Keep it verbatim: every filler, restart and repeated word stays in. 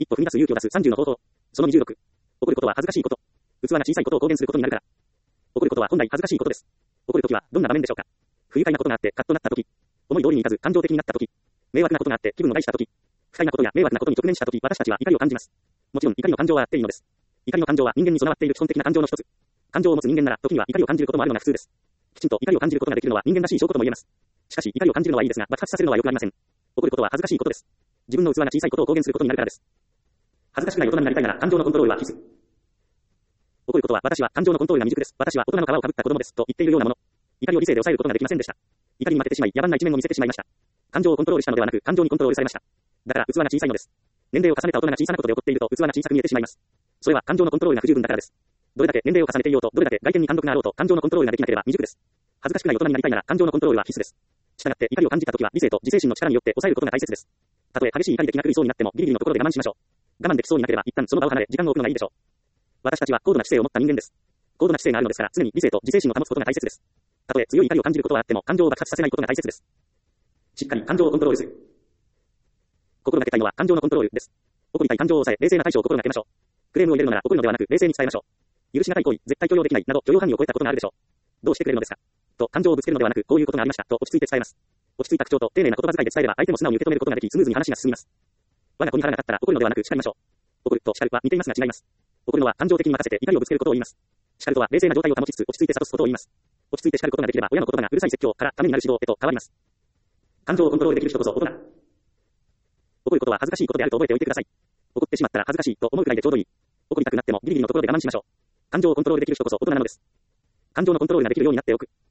歩踏み出す勇気を出すさんじゅうの方法。そのにじゅうろく。怒ることは恥ずかしいこと。器が小さいことを公言することになるから。怒ることは本来恥ずかしいことです。怒るときはどんな場面でしょうか。不愉快なことがあってカッとなったとき。思い通りにいかず感情的になったとき。迷惑なことがあって気分を害したとき。不快なことや迷惑なことに直面したとき、私たちは怒りを感じます。もちろん怒りの感情はあっていいのです。怒りの感情は人間に備わっている基本的な感情の一つ。感情を持つ人間なら時には怒りを感じることもあるのが普通です。きちんと怒りを感じることができるのは人間らしい証拠とも言えます。しかし怒りを感じるのはいいですが爆発させるのは良くありません。怒ることは恥ずかしいことです。自分の器が小さいことを公言することになるからです。恥ずかしくない大人になりたいなら感情のコントロールは必須。怒ることは私は感情のコントロールが未熟です。私は大人の皮をかぶった子供ですと言っているようなもの。怒りを理性で抑えることができませんでした。怒りに負けてしまい野蛮な一面を見せてしまいました。感情をコントロールしたのではなく感情にコントロールされました。だから器が小さいのです。年齢を重ねた大人が小さなことで怒っていると器が小さく見えてしまいます。それは感情のコントロールが不十分だからです。どれだけ年齢を重ねていようと、どれだけ外見に貫禄があろうと感情のコントロールができなければ未熟です。恥ずかしくない大人になりたいなら感情のコントロールは必須です。したがって怒りを感じたときは理性と自制心の力によって抑えることが大切です。たとえ激しい怒りで気が狂いそうになってもギリギリのところで我慢しましょう。我慢できそうになければ一旦その場を離れ時間を置くのがいいでしょう。私たちは高度な知性を持った人間です。高度な知性があるのですから常に理性と自制心を保つことが大切です。たとえ強い怒りを感じることはあっても感情を爆発させないことが大切です。しっかり感情をコントロールする。心がけたいのは感情のコントロールです。怒りたい感情を抑え冷静な対処を心がけましょう。クレームを入れるのなら怒るのではなく冷静に伝えましょう。許しがたい行為、絶対許容できないなど許容範囲を超えたことがあるでしょう。どうしてくれるのですかと感情をぶつけるのではなくこういうことがありましたと落ち着いて伝えます。落ち着いた口調と丁寧な言葉遣いで伝えれば相手も素直に受け止めることができスムーズに話が進みます。我が子に腹が立ったら怒るのではなく叱りましょう。怒ると叱るは似ていますが違います。怒るのは感情的に任せて怒りをぶつけることを言います。叱るとは冷静な状態を保ちつつ落ち着いて諭すことを言います。落ち着いて叱ることができれば親の言葉がうるさい説教からためになる指導へと変わります。感情をコントロールできる人こそ大人。怒ることは恥ずかしいことであると覚えておいてください。怒ってしまったら恥ずかしいと思うくらいでちょうどいい。怒りたくなってもギリギリのところで我慢しましょう。感情をコントロールできる人こそ大人なのです。感情のコントロールができるようになっておく。